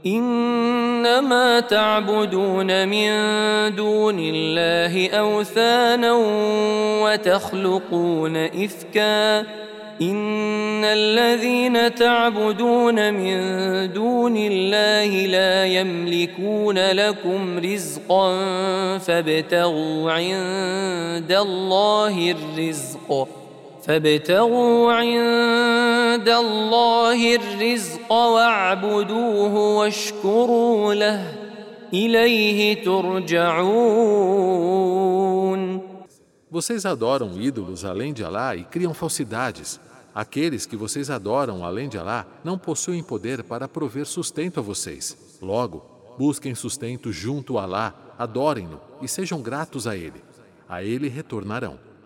إنما تعبدون من دون الله أوثانا وتخلقون إفكا إن الذين تعبدون من دون الله لا يملكون لكم رزقا فابتغوا عند الله الرزق واعبدوه واشكروا له إليه ترجعون. Vocês adoram ídolos além de Alá e criam falsidades. Aqueles que vocês adoram além de Alá não possuem poder para prover sustento a vocês. Logo, busquem sustento junto a Alá, adorem-no e sejam gratos a Ele. A Ele retornarão.